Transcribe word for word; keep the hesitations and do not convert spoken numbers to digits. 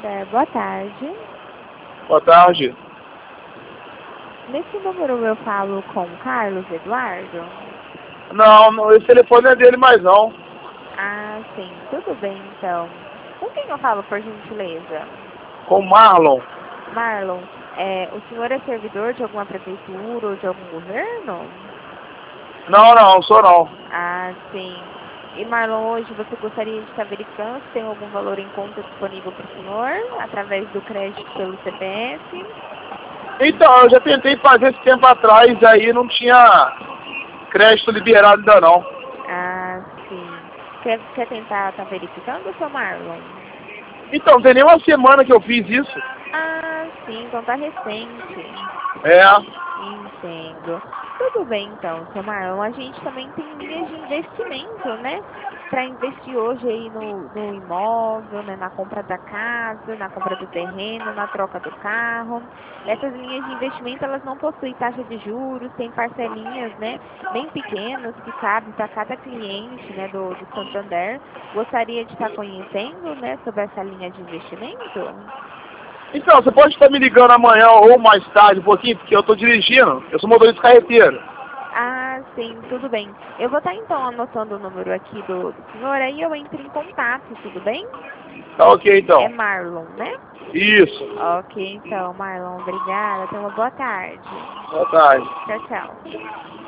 É, boa tarde. Boa tarde. Nesse número eu falo com o Carlos Eduardo? Não, não, esse telefone não é dele mais não. Ah, sim. Tudo bem, então. Com quem eu falo, por gentileza? Com Marlon. Marlon, é, o senhor é servidor de alguma prefeitura ou de algum governo? Não, não, sou não. Ah, sim. E Marlon, hoje você gostaria de estar verificando se tem algum valor em conta disponível para o senhor, através do crédito pelo C P F? Então, eu já tentei fazer esse tempo atrás, aí não tinha crédito liberado ainda não. Ah, sim. Quer, quer tentar estar verificando, seu Marlon? Então, tem nem uma semana que eu fiz isso. Ah, sim, então tá recente. É. Entendo. Tudo bem, então, seu Marlon. A gente também tem linhas de investimento, né? Para investir hoje aí no, no imóvel, né? Na compra da casa, na compra do terreno, na troca do carro. Essas linhas de investimento, elas não possuem taxa de juros, tem parcelinhas, né? Bem pequenas que cabem para cada cliente, né? Do, do Santander. Gostaria de estar conhecendo, né? Sobre essa linha de investimento? Então, você pode estar me ligando amanhã ou mais tarde um pouquinho, porque eu estou dirigindo. Eu sou motorista carreteiro. Ah, sim, tudo bem. Eu vou estar então anotando o número aqui do, do senhor, aí eu entro em contato, tudo bem? Tá ok, É então. Marlon, né? Isso. Ok, então, Marlon, obrigada. Tenha uma boa tarde. Boa tarde. Tchau, tchau.